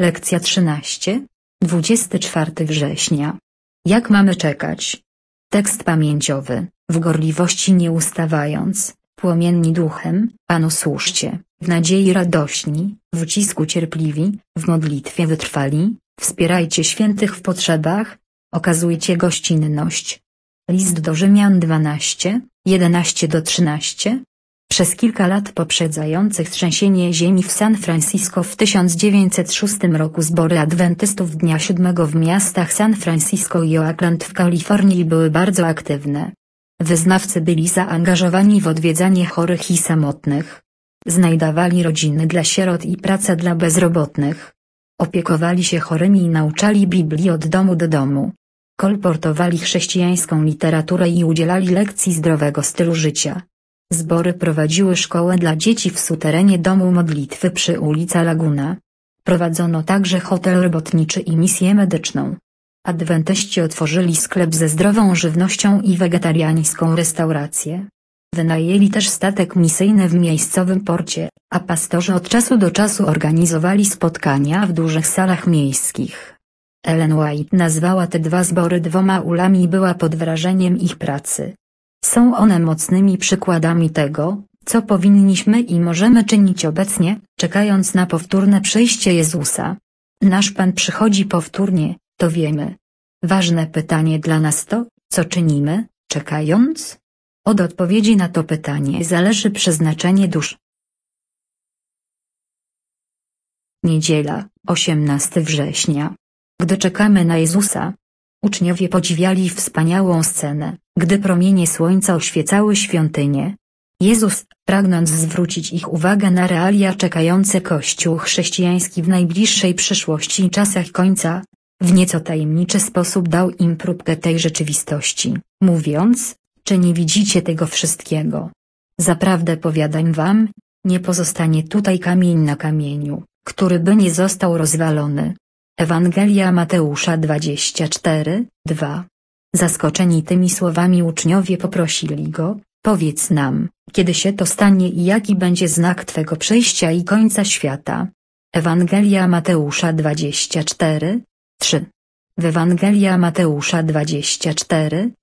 Lekcja 13, 24 września. Jak mamy czekać? Tekst pamięciowy. W gorliwości nie ustawając, płomienni duchem, Panu służcie, w nadziei radośni, w ucisku cierpliwi, w modlitwie wytrwali, wspierajcie świętych w potrzebach, okazujcie gościnność. List do Rzymian 12, 11-13. Przez kilka lat poprzedzających trzęsienie ziemi w San Francisco w 1906 roku zbory adwentystów Dnia Siódmego w miastach San Francisco i Oakland w Kalifornii były bardzo aktywne. Wyznawcy byli zaangażowani w odwiedzanie chorych i samotnych. Znajdowali rodziny dla sierot i pracę dla bezrobotnych. Opiekowali się chorymi i nauczali Biblii od domu do domu. Kolportowali chrześcijańską literaturę i udzielali lekcji zdrowego stylu życia. Zbory prowadziły szkołę dla dzieci w suterenie domu modlitwy przy ulicy Laguna. Prowadzono także hotel robotniczy i misję medyczną. Adwentyści otworzyli sklep ze zdrową żywnością i wegetariańską restaurację. Wynajęli też statek misyjny w miejscowym porcie, a pastorzy od czasu do czasu organizowali spotkania w dużych salach miejskich. Ellen White nazwała te dwa zbory dwoma ulami i była pod wrażeniem ich pracy. Są one mocnymi przykładami tego, co powinniśmy i możemy czynić obecnie, czekając na powtórne przyjście Jezusa. Nasz Pan przychodzi powtórnie, to wiemy. Ważne pytanie dla nas to, co czynimy, czekając? Od odpowiedzi na to pytanie zależy przeznaczenie dusz. Niedziela, 18 września. Gdy czekamy na Jezusa, uczniowie podziwiali wspaniałą scenę, gdy promienie słońca oświecały świątynię. Jezus, pragnąc zwrócić ich uwagę na realia czekające Kościół chrześcijański w najbliższej przyszłości i czasach końca, w nieco tajemniczy sposób dał im próbkę tej rzeczywistości, mówiąc: czy nie widzicie tego wszystkiego? Zaprawdę powiadam wam, nie pozostanie tutaj kamień na kamieniu, który by nie został rozwalony. Ewangelia Mateusza 24, 2. Zaskoczeni tymi słowami uczniowie poprosili go: powiedz nam, kiedy się to stanie i jaki będzie znak Twego przyjścia i końca świata. Ewangelia Mateusza 24, 3. W Ewangelia Mateusza 24,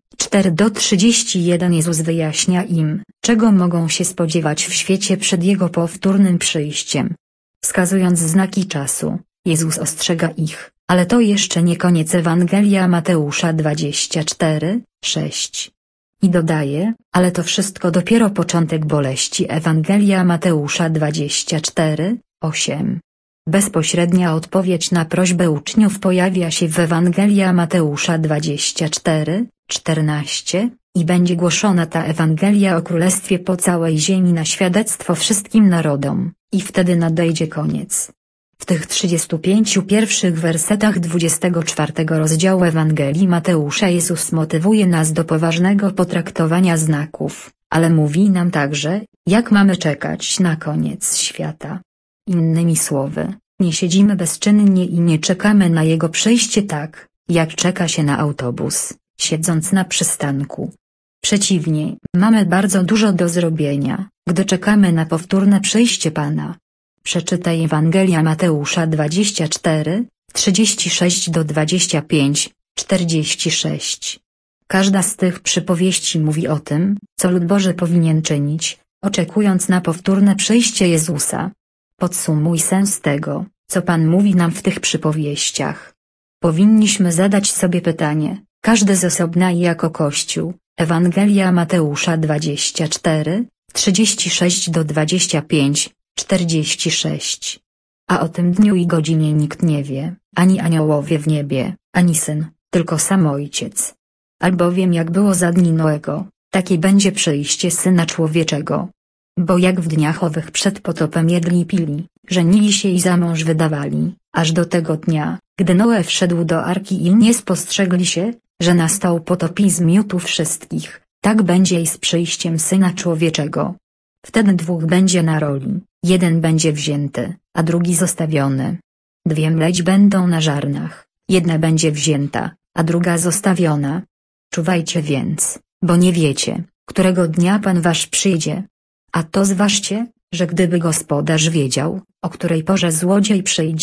4-31 Jezus wyjaśnia im, czego mogą się spodziewać w świecie przed Jego powtórnym przyjściem. Wskazując znaki czasu, Jezus ostrzega ich, ale to jeszcze nie koniec. Ewangelia Mateusza 24, 6. I dodaje, ale to wszystko dopiero początek boleści. Ewangelia Mateusza 24, 8. Bezpośrednia odpowiedź na prośbę uczniów pojawia się w Ewangelia Mateusza 24, 14, i będzie głoszona ta Ewangelia o Królestwie po całej ziemi na świadectwo wszystkim narodom, i wtedy nadejdzie koniec. W tych 35 pierwszych wersetach 24 rozdziału Ewangelii Mateusza Jezus motywuje nas do poważnego potraktowania znaków, ale mówi nam także, jak mamy czekać na koniec świata. Innymi słowy, nie siedzimy bezczynnie i nie czekamy na Jego przyjście tak, jak czeka się na autobus, siedząc na przystanku. Przeciwnie, mamy bardzo dużo do zrobienia, gdy czekamy na powtórne przyjście Pana. Przeczytaj Ewangelia Mateusza 24, 36-25, 46. Każda z tych przypowieści mówi o tym, co lud Boży powinien czynić, oczekując na powtórne przyjście Jezusa. Podsumuj sens tego, co Pan mówi nam w tych przypowieściach. Powinniśmy zadać sobie pytanie, każdy z osobna i jako Kościół. Ewangelia Mateusza 24, 36-25, 46. A o tym dniu i godzinie nikt nie wie, ani aniołowie w niebie, ani Syn, tylko sam Ojciec. Albowiem jak było za dni Noego, takie będzie przyjście Syna Człowieczego. Bo jak w dniach owych przed potopem jedli i pili, żenili się i za mąż wydawali, aż do tego dnia, gdy Noe wszedł do arki i nie spostrzegli się, że nastał potop i zmiótł wszystkich, tak będzie i z przyjściem Syna Człowieczego. Wtedy dwóch będzie na roli, jeden będzie wzięty, a drugi zostawiony. Dwie mleć będą na żarnach, jedna będzie wzięta, a druga zostawiona. Czuwajcie więc, bo nie wiecie, którego dnia Pan wasz przyjdzie. A to zważcie, że gdyby gospodarz wiedział, o której porze złodziej przyjdzie,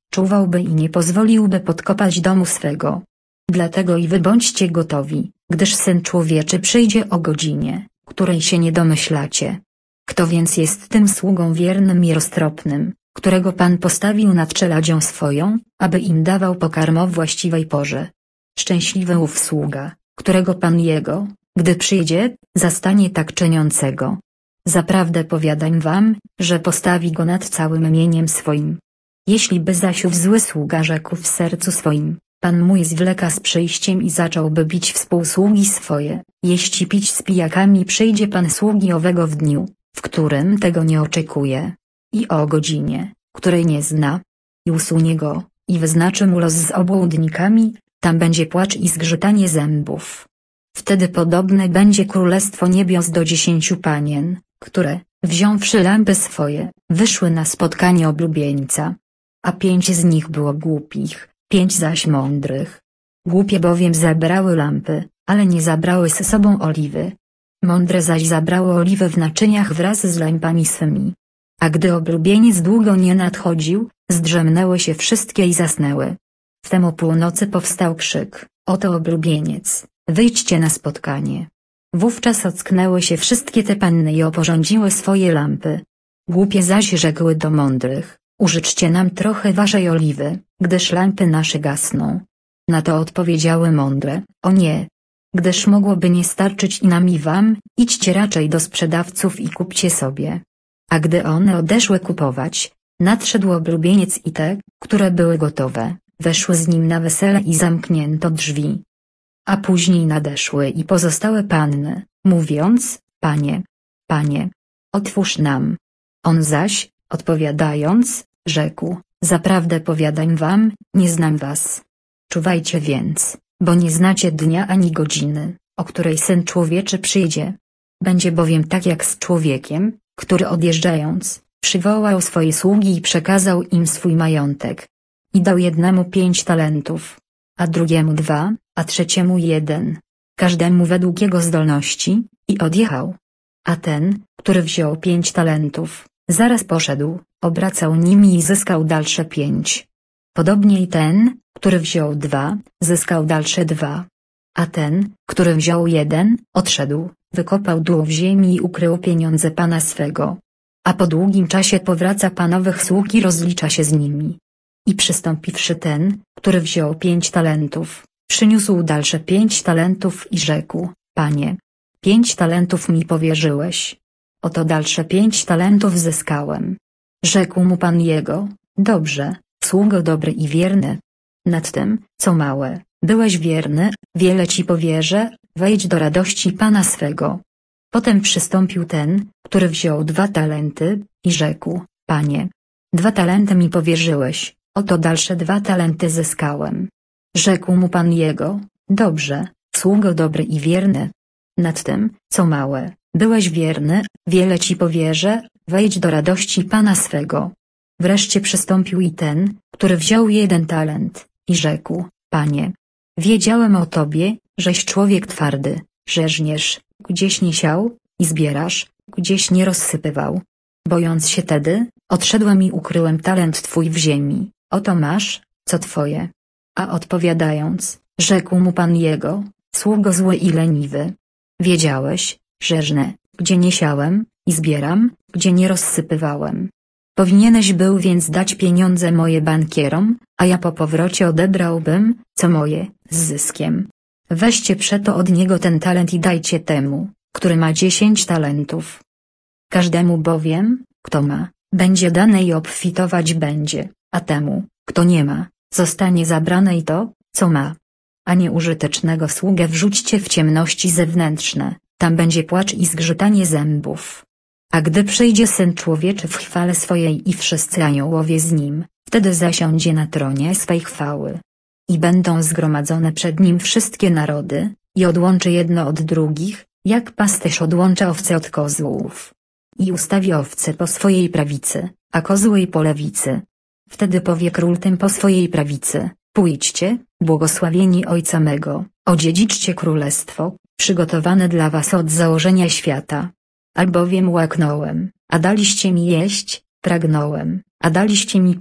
czuwałby i nie pozwoliłby podkopać domu swego. Dlatego i wy bądźcie gotowi, gdyż Syn Człowieczy przyjdzie o godzinie, której się nie domyślacie. Kto więc jest tym sługą wiernym i roztropnym, którego Pan postawił nad czeladzią swoją, aby im dawał pokarm o właściwej porze? Szczęśliwy ów sługa, którego Pan jego, gdy przyjdzie, zastanie tak czyniącego. Zaprawdę powiadam wam, że postawi go nad całym mieniem swoim. Jeśli by zaś ów zły sługa rzekł w sercu swoim: Pan mój zwleka z przyjściem i zacząłby bić współsługi swoje, jeść i pić z pijakami, przyjdzie Pan sługi owego w dniu, w którym tego nie oczekuje, i o godzinie, której nie zna, i usunie go, i wyznaczy mu los z obłudnikami, tam będzie płacz i zgrzytanie zębów. Wtedy podobne będzie królestwo niebios do 10 panien, które, wziąwszy lampy swoje, wyszły na spotkanie oblubieńca. A 5 z nich było głupich, 5 zaś mądrych. Głupie bowiem zabrały lampy, ale nie zabrały ze sobą oliwy. Mądre zaś zabrały oliwę w naczyniach wraz z lampami swymi. A gdy oblubieniec długo nie nadchodził, zdrzemnęły się wszystkie i zasnęły. Wtem o północy powstał krzyk: oto oblubieniec, wyjdźcie na spotkanie. Wówczas ocknęły się wszystkie te panny i oporządziły swoje lampy. Głupie zaś rzekły do mądrych: użyczcie nam trochę waszej oliwy, gdyż lampy nasze gasną. Na to odpowiedziały mądre: o nie. Gdyż mogłoby nie starczyć i nam i wam, idźcie raczej do sprzedawców i kupcie sobie. A gdy one odeszły kupować, nadszedł oblubieniec i te, które były gotowe, weszły z nim na wesele i zamknięto drzwi. A później nadeszły i pozostałe panny, mówiąc: Panie, Panie, otwórz nam. On zaś, odpowiadając, rzekł: zaprawdę powiadam wam, nie znam was. Czuwajcie więc, bo nie znacie dnia ani godziny, o której Syn Człowieczy przyjdzie. Będzie bowiem tak jak z człowiekiem, który odjeżdżając, przywołał swoje sługi i przekazał im swój majątek. I dał jednemu 5 talentów, a drugiemu 2, a trzeciemu 1, każdemu według jego zdolności, i odjechał. A ten, który wziął 5 talentów, zaraz poszedł, obracał nimi i zyskał dalsze 5. Podobnie i ten, który wziął 2, zyskał dalsze 2. A ten, który wziął 1, odszedł, wykopał dół w ziemi i ukrył pieniądze pana swego. A po długim czasie powraca panowych sług i rozlicza się z nimi. I przystąpiwszy ten, który wziął 5 talentów, przyniósł dalsze 5 talentów i rzekł: Panie, 5 talentów mi powierzyłeś. Oto dalsze 5 talentów zyskałem. Rzekł mu pan jego: dobrze, sługo dobry i wierny. Nad tym, co małe, byłeś wierny, wiele ci powierzę, wejdź do radości pana swego. Potem przystąpił ten, który wziął 2 talenty, i rzekł: Panie, 2 talenty mi powierzyłeś, oto dalsze 2 talenty zyskałem. Rzekł mu pan jego: dobrze, sługo dobry i wierny. Nad tym, co małe, byłeś wierny, wiele ci powierzę, wejdź do radości pana swego. Wreszcie przystąpił i ten, który wziął 1 talent, i rzekł: Panie, wiedziałem o tobie, żeś człowiek twardy, że żniesz, gdzieś nie siał, i zbierasz, gdzieś nie rozsypywał. Bojąc się tedy, odszedłem i ukryłem talent twój w ziemi, oto masz, co twoje. A odpowiadając, rzekł mu pan jego: sługo zły i leniwy. Wiedziałeś, że żnę, gdzie nie siałem, i zbieram, gdzie nie rozsypywałem. Powinieneś był więc dać pieniądze moje bankierom, a ja po powrocie odebrałbym, co moje, z zyskiem. Weźcie przeto od niego ten talent i dajcie temu, który ma 10 talentów. Każdemu bowiem, kto ma, będzie dane i obfitować będzie, a temu, kto nie ma, zostanie zabrane i to, co ma. A nieużytecznego sługę wrzućcie w ciemności zewnętrzne, tam będzie płacz i zgrzytanie zębów. A gdy przyjdzie Syn Człowieczy w chwale swojej i wszyscy aniołowie z nim, wtedy zasiądzie na tronie swej chwały. I będą zgromadzone przed nim wszystkie narody, i odłączy jedno od drugich, jak pasterz odłącza owce od kozłów. I ustawi owce po swojej prawicy, a kozły po lewicy. Wtedy powie król tym po swojej prawicy: pójdźcie, błogosławieni Ojca mego, odziedziczcie królestwo, przygotowane dla was od założenia świata. Albowiem łaknąłem, a daliście mi jeść, pragnąłem, a daliście mi pić,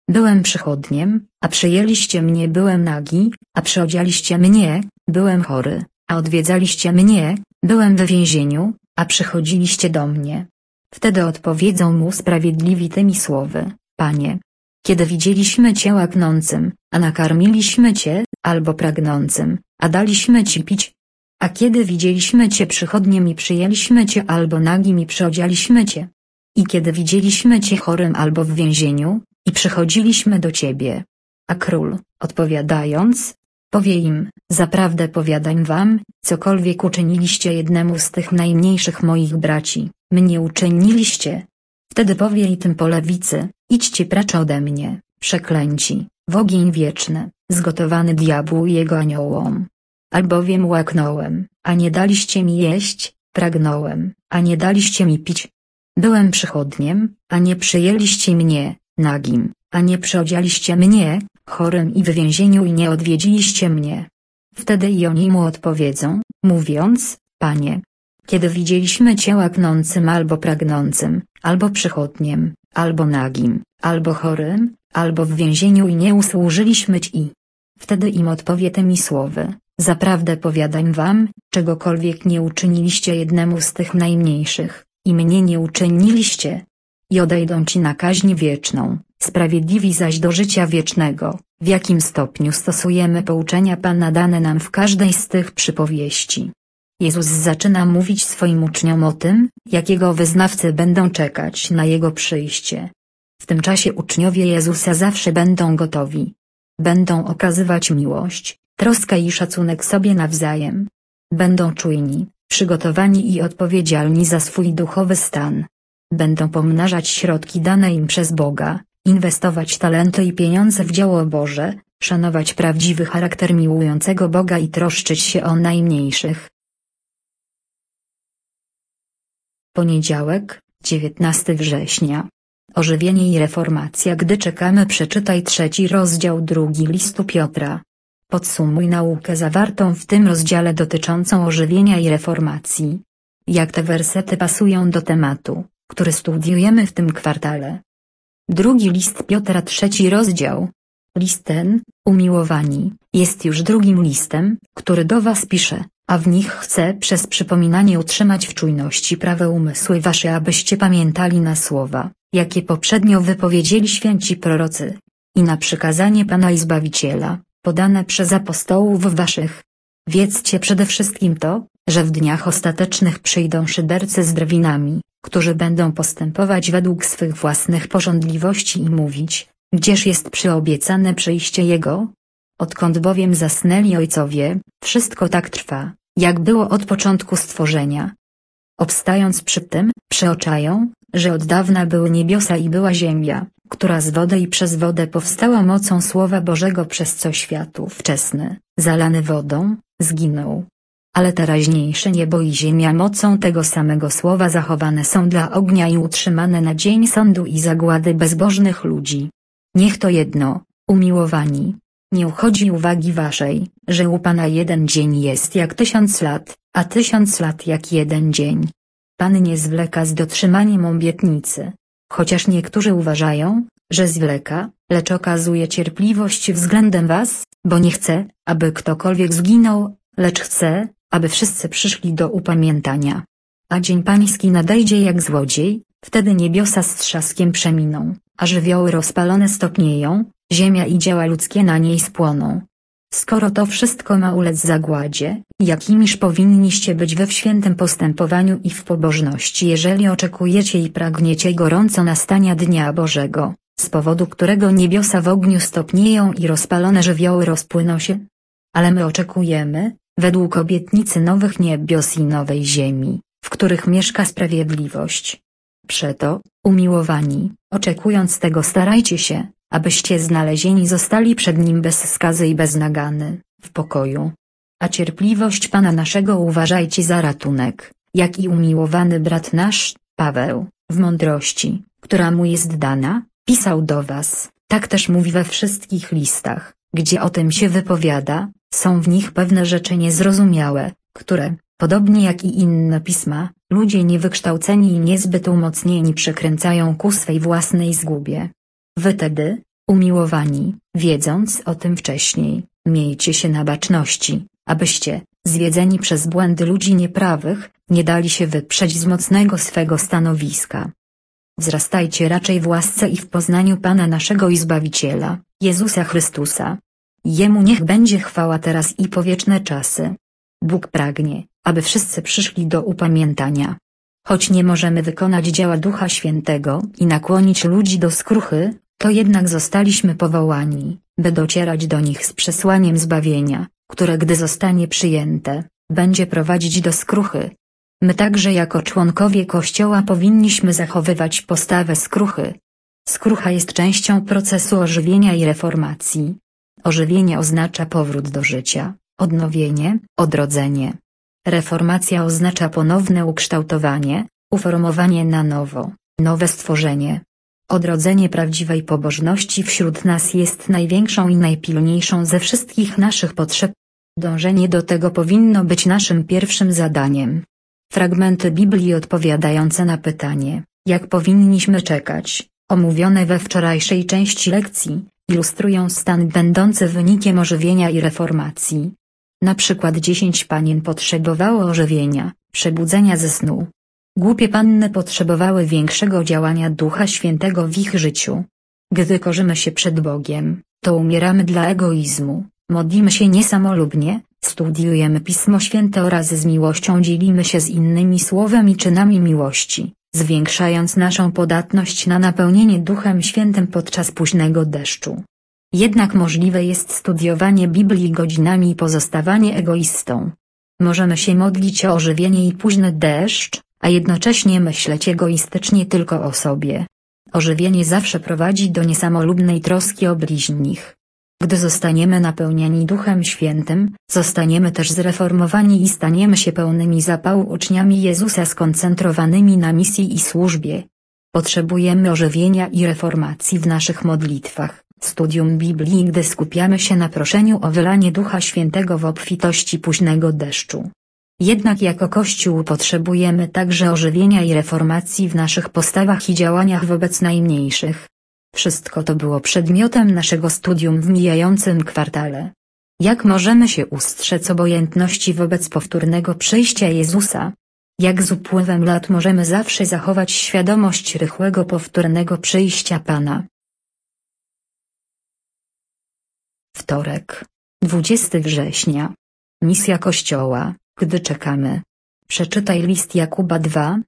byłem przychodniem, a przyjęliście mnie, byłem nagi, a przyodzialiście mnie, byłem chory, a odwiedzaliście mnie, byłem w więzieniu, a przychodziliście do mnie. Wtedy odpowiedzą mu sprawiedliwi tymi słowy: Panie, kiedy widzieliśmy Cię łaknącym, a nakarmiliśmy Cię, albo pragnącym, a daliśmy Ci pić? A kiedy widzieliśmy Cię przychodniem i przyjęliśmy Cię, albo nagim i przyodzialiśmy Cię? I kiedy widzieliśmy Cię chorym albo w więzieniu, i przychodziliśmy do Ciebie? A król, odpowiadając, powie im: Zaprawdę powiadam wam, cokolwiek uczyniliście jednemu z tych najmniejszych moich braci, mnie uczyniliście. Wtedy powie i tym po lewicy: Idźcie precz ode mnie, przeklęci, w ogień wieczny, zgotowany diabłu i jego aniołom. Albowiem łaknąłem, a nie daliście mi jeść, pragnąłem, a nie daliście mi pić. Byłem przychodniem, a nie przyjęliście mnie, nagim, a nie przyodzialiście mnie, chorym i w więzieniu i nie odwiedziliście mnie. Wtedy i oni mu odpowiedzą, mówiąc: Panie, kiedy widzieliśmy Cię łaknącym albo pragnącym, albo przychodniem, albo nagim, albo chorym, albo w więzieniu i nie usłużyliśmy Ci. Wtedy im odpowie tymi słowy: Zaprawdę powiadam wam, czegokolwiek nie uczyniliście jednemu z tych najmniejszych, i mnie nie uczyniliście. I odejdą ci na kaźń wieczną, sprawiedliwi zaś do życia wiecznego. W jakim stopniu stosujemy pouczenia Pana dane nam w każdej z tych przypowieści? Jezus zaczyna mówić swoim uczniom o tym, jakiego wyznawcy będą czekać na Jego przyjście. W tym czasie uczniowie Jezusa zawsze będą gotowi. Będą okazywać miłość, troskę i szacunek sobie nawzajem. Będą czujni, przygotowani i odpowiedzialni za swój duchowy stan. Będą pomnażać środki dane im przez Boga, inwestować talenty i pieniądze w dzieło Boże, szanować prawdziwy charakter miłującego Boga i troszczyć się o najmniejszych. Poniedziałek, 19 września. Ożywienie i reformacja. Gdy czekamy, przeczytaj 3 rozdział 2 listu Piotra. Podsumuj naukę zawartą w tym rozdziale dotyczącą ożywienia i reformacji. Jak te wersety pasują do tematu, który studiujemy w tym kwartale. 2 list Piotra, 3 rozdział. List ten, umiłowani, jest już drugim listem, który do was piszę, a w nich chcę przez przypominanie utrzymać w czujności prawe umysły wasze, abyście pamiętali na słowa, jakie poprzednio wypowiedzieli święci prorocy, i na przykazanie Pana i Zbawiciela, podane przez apostołów waszych. Wiedzcie przede wszystkim to, że w dniach ostatecznych przyjdą szydercy z drwinami, którzy będą postępować według swych własnych pożądliwości i mówić: gdzież jest przyobiecane przyjście Jego? Odkąd bowiem zasnęli ojcowie, wszystko tak trwa, jak było od początku stworzenia. Obstając przy tym, przeoczają, że od dawna były niebiosa i była ziemia, która z wody i przez wodę powstała mocą Słowa Bożego, przez co świat ówczesny, zalany wodą, zginął. Ale teraźniejsze niebo i ziemia mocą tego samego Słowa zachowane są dla ognia i utrzymane na dzień sądu i zagłady bezbożnych ludzi. Niech to jedno, umiłowani, nie uchodzi uwagi waszej, że u Pana jeden dzień jest jak 1000 lat, a 1000 lat jak jeden dzień. Pan nie zwleka z dotrzymaniem obietnicy, chociaż niektórzy uważają, że zwleka, lecz okazuje cierpliwość względem was, bo nie chce, aby ktokolwiek zginął, lecz chce, aby wszyscy przyszli do upamiętania. A dzień pański nadejdzie jak złodziej, wtedy niebiosa z trzaskiem przeminą, a żywioły rozpalone stopnieją, ziemia i dzieła ludzkie na niej spłoną. Skoro to wszystko ma ulec zagładzie, jakimiż powinniście być wy w świętym postępowaniu i w pobożności, jeżeli oczekujecie i pragniecie gorąco nastania Dnia Bożego, z powodu którego niebiosa w ogniu stopnieją i rozpalone żywioły rozpłyną się? Ale my oczekujemy, według obietnicy, nowych niebios i nowej ziemi, w których mieszka sprawiedliwość. Przeto, umiłowani, oczekując tego, starajcie się, abyście znalezieni zostali przed Nim bez skazy i bez nagany, w pokoju. A cierpliwość Pana naszego uważajcie za ratunek, jak i umiłowany brat nasz, Paweł, w mądrości, która mu jest dana, pisał do was, tak też mówi we wszystkich listach, gdzie o tym się wypowiada. Są w nich pewne rzeczy niezrozumiałe, które, podobnie jak i inne pisma, ludzie niewykształceni i niezbyt umocnieni przekręcają ku swej własnej zgubie. Wy tedy, Umiłowani, wiedząc o tym wcześniej, miejcie się na baczności, abyście, zwiedzeni przez błędy ludzi nieprawych, nie dali się wyprzeć z mocnego swego stanowiska. Wzrastajcie raczej w łasce i w poznaniu Pana naszego i Zbawiciela, Jezusa Chrystusa. Jemu niech będzie chwała teraz i po wieczne czasy. Bóg pragnie, aby wszyscy przyszli do upamiętania. Choć nie możemy wykonać dzieła Ducha Świętego i nakłonić ludzi do skruchy, to jednak zostaliśmy powołani, by docierać do nich z przesłaniem zbawienia, które gdy zostanie przyjęte, będzie prowadzić do skruchy. My także jako członkowie Kościoła powinniśmy zachowywać postawę skruchy. Skrucha jest częścią procesu ożywienia i reformacji. Ożywienie oznacza powrót do życia, odnowienie, odrodzenie. Reformacja oznacza ponowne ukształtowanie, uformowanie na nowo, nowe stworzenie. Odrodzenie prawdziwej pobożności wśród nas jest największą i najpilniejszą ze wszystkich naszych potrzeb. Dążenie do tego powinno być naszym pierwszym zadaniem. Fragmenty Biblii odpowiadające na pytanie, jak powinniśmy czekać, omówione we wczorajszej części lekcji, ilustrują stan będący wynikiem ożywienia i reformacji. Na przykład 10 panien potrzebowało ożywienia, przebudzenia ze snu. Głupie panny potrzebowały większego działania Ducha Świętego w ich życiu. Gdy korzymy się przed Bogiem, to umieramy dla egoizmu, modlimy się niesamolubnie, studiujemy Pismo Święte oraz z miłością dzielimy się z innymi słowem i czynami miłości, zwiększając naszą podatność na napełnienie Duchem Świętym podczas późnego deszczu. Jednak możliwe jest studiowanie Biblii godzinami i pozostawanie egoistą. Możemy się modlić o ożywienie i późny deszcz, a jednocześnie myśleć egoistycznie tylko o sobie. Ożywienie zawsze prowadzi do niesamolubnej troski o bliźnich. Gdy zostaniemy napełniani Duchem Świętym, zostaniemy też zreformowani i staniemy się pełnymi zapału uczniami Jezusa skoncentrowanymi na misji i służbie. Potrzebujemy ożywienia i reformacji w naszych modlitwach, studium Biblii, gdy skupiamy się na proszeniu o wylanie Ducha Świętego w obfitości późnego deszczu. Jednak jako Kościół potrzebujemy także ożywienia i reformacji w naszych postawach i działaniach wobec najmniejszych. Wszystko to było przedmiotem naszego studium w mijającym kwartale. Jak możemy się ustrzec obojętności wobec powtórnego przyjścia Jezusa? Jak z upływem lat możemy zawsze zachować świadomość rychłego powtórnego przyjścia Pana? Wtorek, 20 września. Misja Kościoła, gdy czekamy. Przeczytaj list Jakuba 2,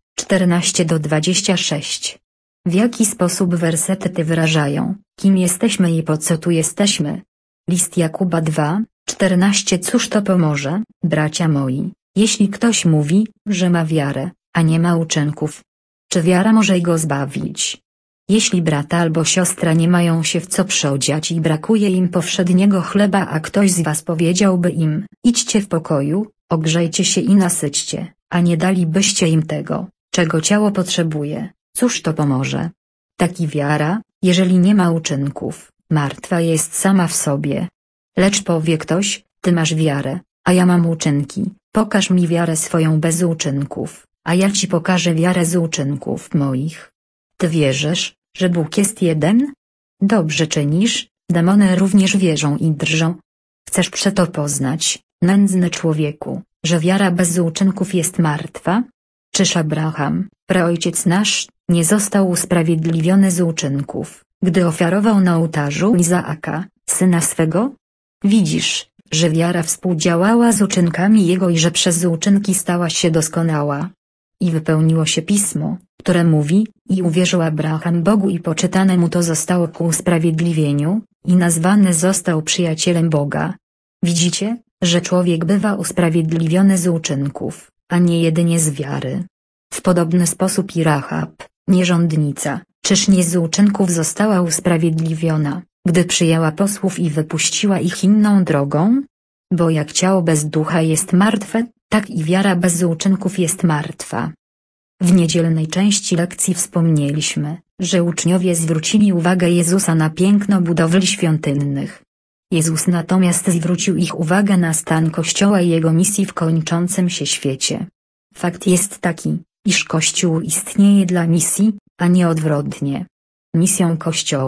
14-26. W jaki sposób wersety te wyrażają, kim jesteśmy i po co tu jesteśmy? List Jakuba 2, 14. Cóż to pomoże, bracia moi, jeśli ktoś mówi, że ma wiarę, a nie ma uczynków? Czy wiara może go zbawić? Jeśli brat albo siostra nie mają się w co przyodziać i brakuje im powszedniego chleba, a ktoś z was powiedziałby im, idźcie w pokoju, ogrzejcie się i nasyćcie, a nie dalibyście im tego, czego ciało potrzebuje, cóż to pomoże? Taki wiara, jeżeli nie ma uczynków, martwa jest sama w sobie. Lecz powie ktoś, ty masz wiarę, a ja mam uczynki, pokaż mi wiarę swoją bez uczynków, a ja ci pokażę wiarę z uczynków moich. Ty wierzysz, że Bóg jest jeden? Dobrze czynisz, demony również wierzą i drżą. Chcesz przeto poznać, nędzny człowieku, że wiara bez uczynków jest martwa? Czyż Abraham, praojciec nasz, nie został usprawiedliwiony z uczynków, gdy ofiarował na ołtarzu Izaaka, syna swego? Widzisz, że wiara współdziałała z uczynkami jego i że przez uczynki stała się doskonała. I wypełniło się pismo, które mówi, i uwierzył Abraham Bogu i poczytane mu to zostało ku usprawiedliwieniu, i nazwany został przyjacielem Boga. Widzicie, że człowiek bywa usprawiedliwiony z uczynków, a nie jedynie z wiary. W podobny sposób i Rahab, nierządnica, czyż nie z uczynków została usprawiedliwiona, gdy przyjęła posłów i wypuściła ich inną drogą? Bo jak ciało bez ducha jest martwe, tak i wiara bez uczynków jest martwa. W niedzielnej części lekcji wspomnieliśmy, że uczniowie zwrócili uwagę Jezusa na piękno budowli świątynnych. Jezus natomiast zwrócił ich uwagę na stan Kościoła i jego misji w kończącym się świecie. Fakt jest taki, iż Kościół istnieje dla misji, a nie odwrotnie. Misją Kościoła,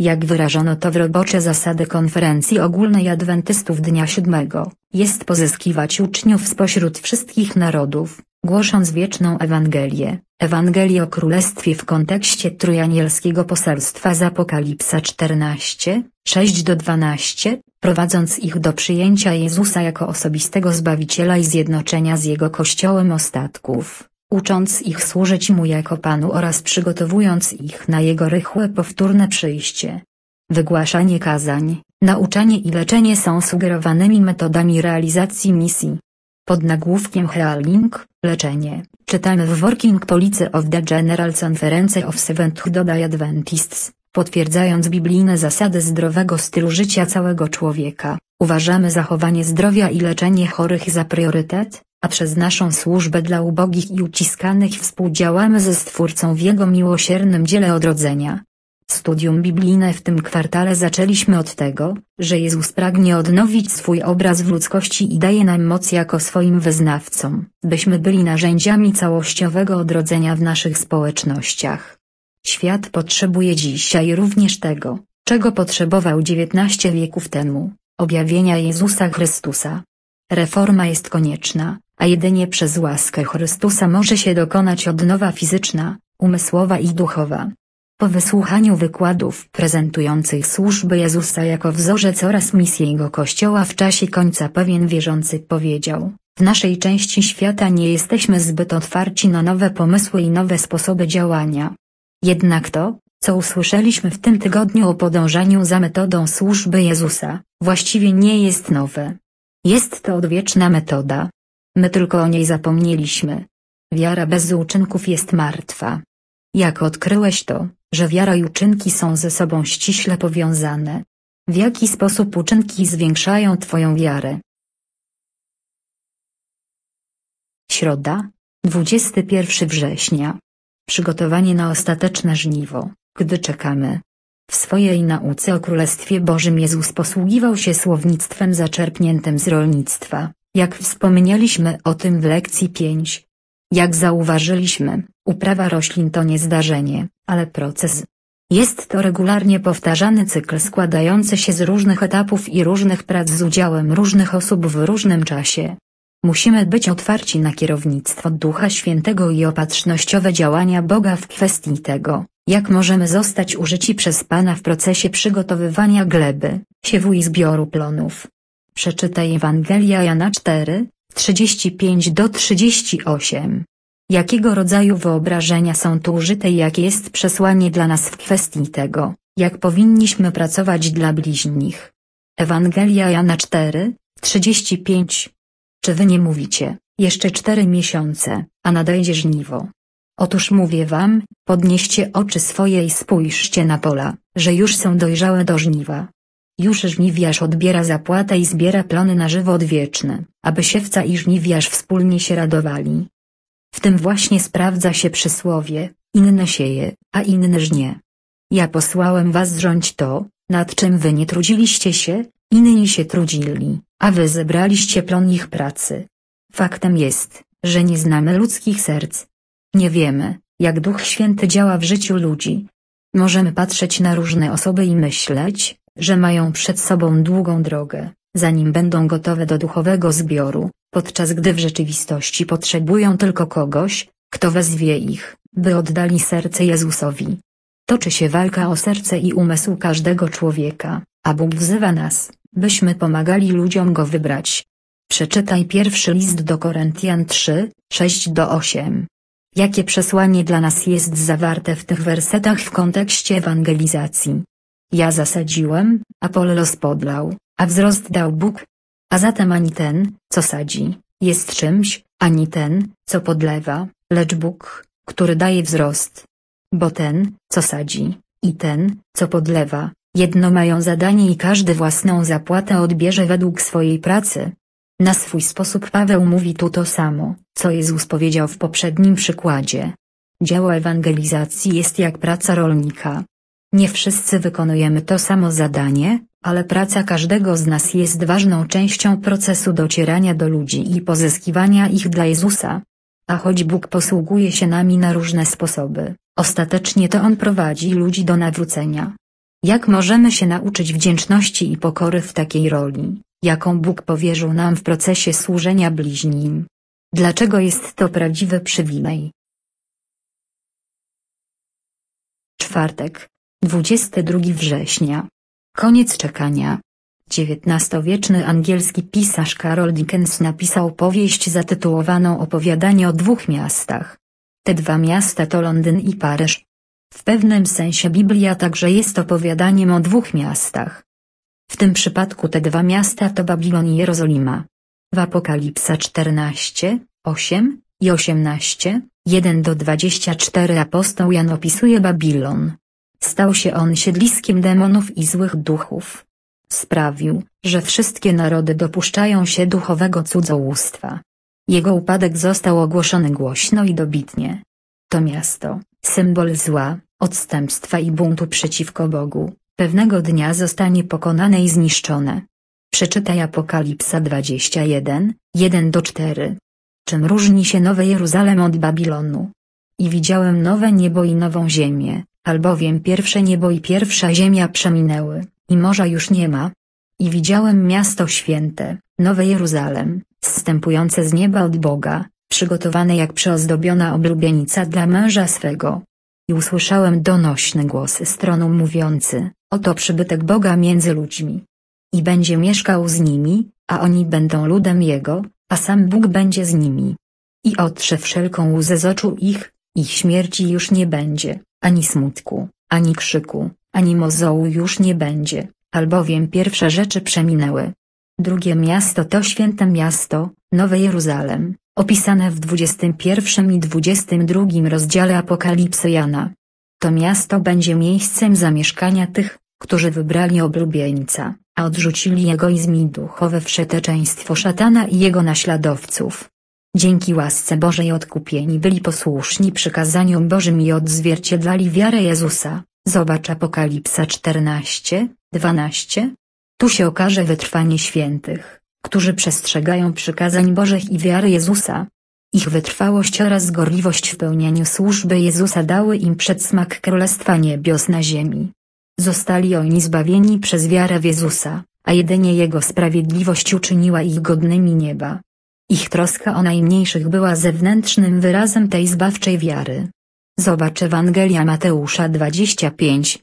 Jak wyrażono to w robocze zasady Konferencji Ogólnej Adwentystów Dnia Siódmego, jest pozyskiwać uczniów spośród wszystkich narodów, głosząc wieczną Ewangelię, Ewangelię o Królestwie w kontekście trójanielskiego poselstwa z Apokalipsa 14, 6-12, prowadząc ich do przyjęcia Jezusa jako osobistego Zbawiciela i zjednoczenia z Jego Kościołem ostatków, ucząc ich służyć Mu jako Panu oraz przygotowując ich na Jego rychłe powtórne przyjście. Wygłaszanie kazań, nauczanie i leczenie są sugerowanymi metodami realizacji misji. Pod nagłówkiem Healing, leczenie, czytamy w Working Policy of the General Conference of Seventh-day Adventists, potwierdzając biblijne zasady zdrowego stylu życia całego człowieka, uważamy zachowanie zdrowia i leczenie chorych za priorytet, a przez naszą służbę dla ubogich i uciskanych współdziałamy ze Stwórcą w Jego miłosiernym dziele odrodzenia. Studium biblijne w tym kwartale zaczęliśmy od tego, że Jezus pragnie odnowić swój obraz w ludzkości i daje nam moc jako swoim wyznawcom, byśmy byli narzędziami całościowego odrodzenia w naszych społecznościach. Świat potrzebuje dzisiaj również tego, czego potrzebował 19 wieków temu, objawienia Jezusa Chrystusa. Reforma jest konieczna, a jedynie przez łaskę Chrystusa może się dokonać odnowa fizyczna, umysłowa i duchowa. Po wysłuchaniu wykładów prezentujących służbę Jezusa jako wzorzec oraz misję Jego Kościoła w czasie końca pewien wierzący powiedział: w naszej części świata nie jesteśmy zbyt otwarci na nowe pomysły i nowe sposoby działania. Jednak to, co usłyszeliśmy w tym tygodniu o podążaniu za metodą służby Jezusa, właściwie nie jest nowe. Jest to odwieczna metoda. My tylko o niej zapomnieliśmy. Wiara bez uczynków jest martwa. Jak odkryłeś to, że wiara i uczynki są ze sobą ściśle powiązane? W jaki sposób uczynki zwiększają Twoją wiarę? Środa, 21 września. Przygotowanie na ostateczne żniwo, gdy czekamy. W swojej nauce o Królestwie Bożym Jezus posługiwał się słownictwem zaczerpniętym z rolnictwa, jak wspomnieliśmy o tym w lekcji 5. Jak zauważyliśmy, uprawa roślin to nie zdarzenie, ale proces. Jest to regularnie powtarzany cykl składający się z różnych etapów i różnych prac z udziałem różnych osób w różnym czasie. Musimy być otwarci na kierownictwo Ducha Świętego i opatrznościowe działania Boga w kwestii tego, jak możemy zostać użyci przez Pana w procesie przygotowywania gleby, siewu i zbioru plonów. Przeczytaj Ewangelia Jana 4, 35-38. Jakiego rodzaju wyobrażenia są tu użyte i jakie jest przesłanie dla nas w kwestii tego, jak powinniśmy pracować dla bliźnich? Ewangelia Jana 4, 35. Czy wy nie mówicie, jeszcze 4 miesiące, a nadejdzie żniwo? Otóż mówię wam, podnieście oczy swoje i spójrzcie na pola, że już są dojrzałe do żniwa. Już żniwiarz odbiera zapłatę i zbiera plony na żywot wieczny, aby siewca i żniwiarz wspólnie się radowali. W tym właśnie sprawdza się przysłowie, inny sieje, a inny żnie. Ja posłałem was rządź to, nad czym wy nie trudziliście się, inni się trudzili, a wy zebraliście plon ich pracy. Faktem jest, że nie znamy ludzkich serc. Nie wiemy, jak Duch Święty działa w życiu ludzi. Możemy patrzeć na różne osoby i myśleć, że mają przed sobą długą drogę, zanim będą gotowe do duchowego zbioru, podczas gdy w rzeczywistości potrzebują tylko kogoś, kto wezwie ich, by oddali serce Jezusowi. Toczy się walka o serce i umysł każdego człowieka, a Bóg wzywa nas, byśmy pomagali ludziom go wybrać. Przeczytaj pierwszy list do Koryntian 3, 6-8. Jakie przesłanie dla nas jest zawarte w tych wersetach w kontekście ewangelizacji? Ja zasadziłem, Apollos podlał, a wzrost dał Bóg. A zatem ani ten, co sadzi, jest czymś, ani ten, co podlewa, lecz Bóg, który daje wzrost. Bo ten, co sadzi, i ten, co podlewa, jedno mają zadanie i każdy własną zapłatę odbierze według swojej pracy. Na swój sposób Paweł mówi tu to samo, co Jezus powiedział w poprzednim przykładzie. Dzieło ewangelizacji jest jak praca rolnika. Nie wszyscy wykonujemy to samo zadanie, ale praca każdego z nas jest ważną częścią procesu docierania do ludzi i pozyskiwania ich dla Jezusa. A choć Bóg posługuje się nami na różne sposoby, ostatecznie to On prowadzi ludzi do nawrócenia. Jak możemy się nauczyć wdzięczności i pokory w takiej roli, jaką Bóg powierzył nam w procesie służenia bliźnim? Dlaczego jest to prawdziwy przywilej? Czwartek, 22 września. Koniec czekania. XIX-wieczny angielski pisarz Carol Dickens napisał powieść zatytułowaną Opowiadanie o dwóch miastach. Te dwa miasta to Londyn i Paryż. W pewnym sensie Biblia także jest opowiadaniem o dwóch miastach. W tym przypadku te dwa miasta to Babilon i Jerozolima. W Apokalipsa 14, 8 i 18, 1-24 apostoł Jan opisuje Babilon. Stał się on siedliskiem demonów i złych duchów. Sprawił, że wszystkie narody dopuszczają się duchowego cudzołóstwa. Jego upadek został ogłoszony głośno i dobitnie. To miasto, symbol zła, odstępstwa i buntu przeciwko Bogu, pewnego dnia zostanie pokonane i zniszczone. Przeczytaj Apokalipsa 21, 1-4. Czym różni się Nowy Jeruzalem od Babilonu? I widziałem nowe niebo i nową ziemię, albowiem pierwsze niebo i pierwsza ziemia przeminęły, i morza już nie ma. I widziałem miasto święte, Nowe Jeruzalem, zstępujące z nieba od Boga, przygotowane jak przyozdobiona oblubienica dla męża swego. I usłyszałem donośny głos z tronu mówiący, oto przybytek Boga między ludźmi. I będzie mieszkał z nimi, a oni będą ludem Jego, a sam Bóg będzie z nimi. I otrze wszelką łzę z oczu ich śmierci już nie będzie, ani smutku, ani krzyku, ani mozołu już nie będzie, albowiem pierwsze rzeczy przeminęły. Drugie miasto to święte miasto, Nowe Jeruzalem, opisane w 21 i 22 rozdziale Apokalipsy Jana. To miasto będzie miejscem zamieszkania tych, którzy wybrali oblubieńca, a odrzucili egoizm i duchowe wszeteczeństwo szatana i jego naśladowców. Dzięki łasce Bożej odkupieni byli posłuszni przykazaniom Bożym i odzwierciedlali wiarę Jezusa. Zobacz Apokalipsa 14, 12. Tu się okaże wytrwanie świętych, którzy przestrzegają przykazań Bożych i wiary Jezusa. Ich wytrwałość oraz gorliwość w pełnieniu służby Jezusa dały im przedsmak Królestwa Niebios na ziemi. Zostali oni zbawieni przez wiarę w Jezusa, a jedynie Jego sprawiedliwość uczyniła ich godnymi nieba. Ich troska o najmniejszych była zewnętrznym wyrazem tej zbawczej wiary. Zobacz Ewangelia Mateusza 25,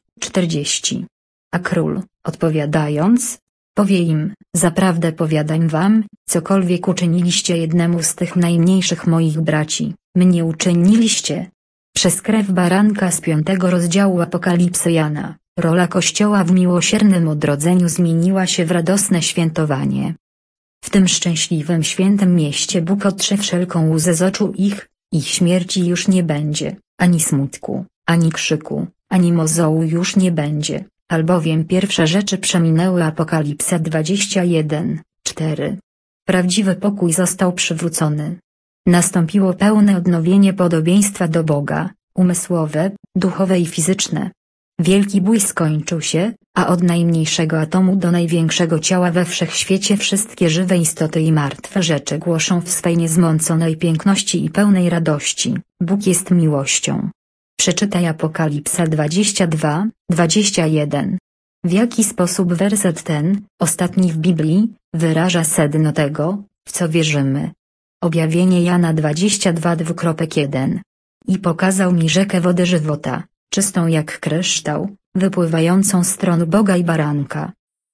40. A król, odpowiadając, powie im, zaprawdę powiadam wam, cokolwiek uczyniliście jednemu z tych najmniejszych moich braci, mnie uczyniliście. Przez krew baranka z 5 rozdziału Apokalipsy Jana, rola Kościoła w miłosiernym odrodzeniu zmieniła się w radosne świętowanie. W tym szczęśliwym świętym mieście Bóg otrze wszelką łzę z oczu ich śmierci już nie będzie, ani smutku, ani krzyku, ani mozołu już nie będzie, albowiem pierwsze rzeczy przeminęły. Apokalipsa 21, 4. Prawdziwy pokój został przywrócony. Nastąpiło pełne odnowienie podobieństwa do Boga, umysłowe, duchowe i fizyczne. Wielki bój skończył się, a od najmniejszego atomu do największego ciała we wszechświecie wszystkie żywe istoty i martwe rzeczy głoszą w swej niezmąconej piękności i pełnej radości, Bóg jest miłością. Przeczytaj Apokalipsa 22, 21. W jaki sposób werset ten, ostatni w Biblii, wyraża sedno tego, w co wierzymy? Objawienie Jana 22:1. I pokazał mi rzekę wody żywota, czystą jak kryształ, wypływającą z tronu Boga i Baranka.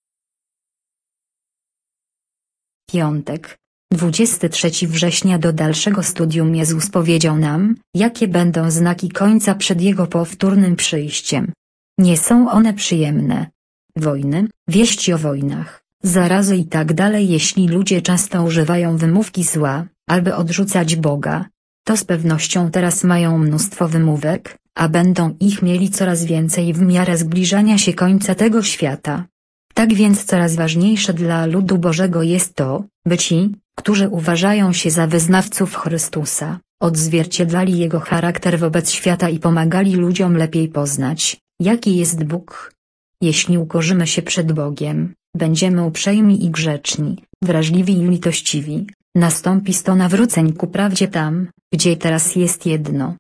Piątek, 23 września. Do dalszego studium Jezus powiedział nam, jakie będą znaki końca przed Jego powtórnym przyjściem. Nie są one przyjemne. Wojny, wieści o wojnach, zarazy i tak dalej. Jeśli ludzie często używają wymówki zła, aby odrzucać Boga, to z pewnością teraz mają mnóstwo wymówek, a będą ich mieli coraz więcej w miarę zbliżania się końca tego świata. Tak więc coraz ważniejsze dla ludu Bożego jest to, by ci, którzy uważają się za wyznawców Chrystusa, odzwierciedlali Jego charakter wobec świata i pomagali ludziom lepiej poznać, jaki jest Bóg. Jeśli ukorzymy się przed Bogiem, będziemy uprzejmi i grzeczni, wrażliwi i litościwi, nastąpi 100 nawróceń ku prawdzie tam, gdzie teraz jest jedno.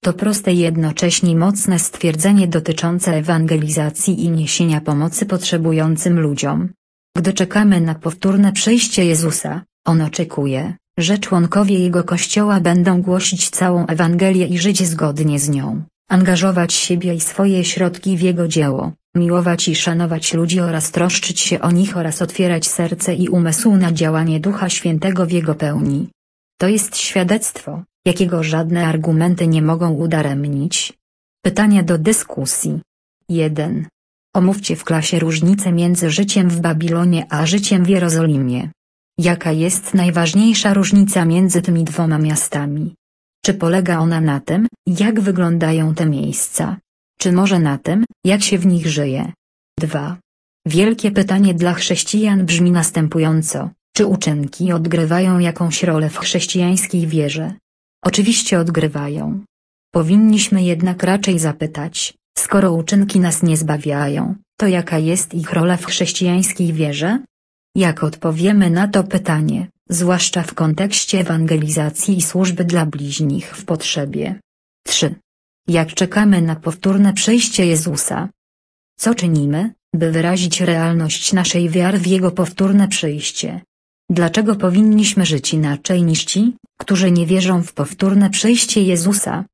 To proste i jednocześnie mocne stwierdzenie dotyczące ewangelizacji i niesienia pomocy potrzebującym ludziom. Gdy czekamy na powtórne przyjście Jezusa, On oczekuje, że członkowie Jego Kościoła będą głosić całą Ewangelię i żyć zgodnie z nią, angażować siebie i swoje środki w Jego dzieło, miłować i szanować ludzi oraz troszczyć się o nich oraz otwierać serce i umysł na działanie Ducha Świętego w Jego pełni. To jest świadectwo, jakiego żadne argumenty nie mogą udaremnić. Pytania do dyskusji. 1. Omówcie w klasie różnicę między życiem w Babilonie a życiem w Jerozolimie. Jaka jest najważniejsza różnica między tymi dwoma miastami? Czy polega ona na tym, jak wyglądają te miejsca? Czy może na tym, jak się w nich żyje? 2. Wielkie pytanie dla chrześcijan brzmi następująco: czy uczynki odgrywają jakąś rolę w chrześcijańskiej wierze? Oczywiście odgrywają. Powinniśmy jednak raczej zapytać, skoro uczynki nas nie zbawiają, to jaka jest ich rola w chrześcijańskiej wierze? Jak odpowiemy na to pytanie, zwłaszcza w kontekście ewangelizacji i służby dla bliźnich w potrzebie? 3. Jak czekamy na powtórne przyjście Jezusa? Co czynimy, by wyrazić realność naszej wiary w Jego powtórne przyjście? Dlaczego powinniśmy żyć inaczej niż ci, którzy nie wierzą w powtórne przyjście Jezusa?